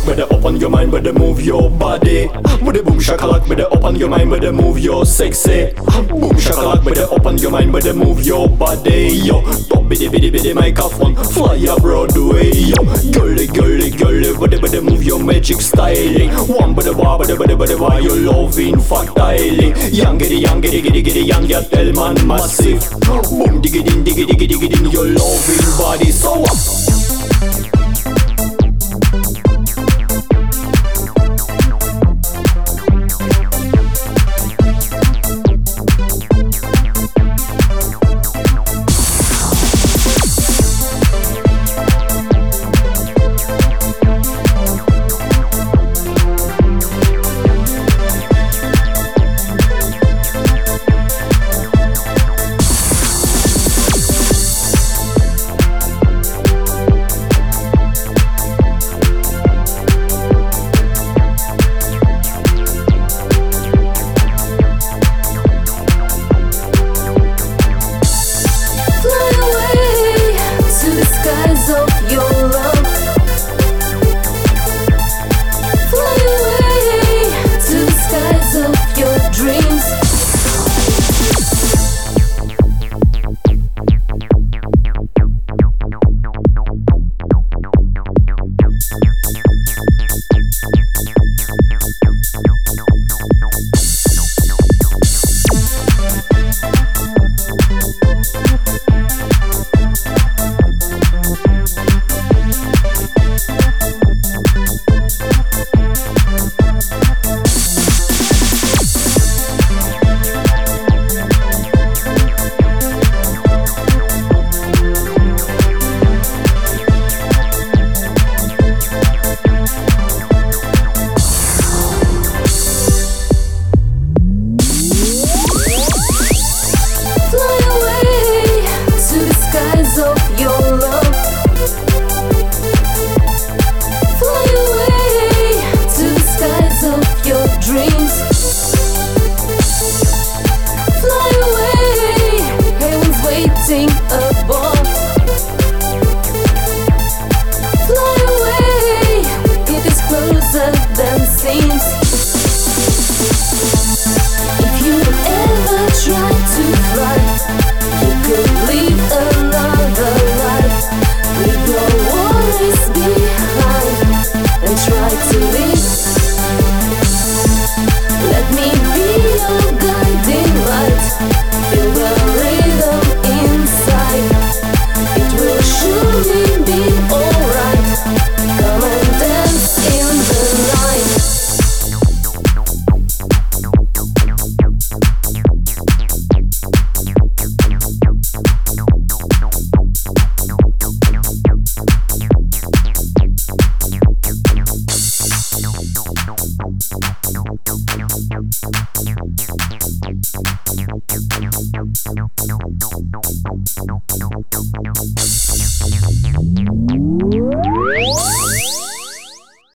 better open your mind, better move your body. With the boom shakalak, better open your mind, better move your sexy. Boom shakalak, better open your mind, better move your body. Yo, top biddy biddy biddy microphone, fly a Broadway. Yo, girly girly girly, better move your magic styling. One better why you loving fuck styling. Young giddy young, ya tell man massive. Boom diggy din, your loving body so up. What?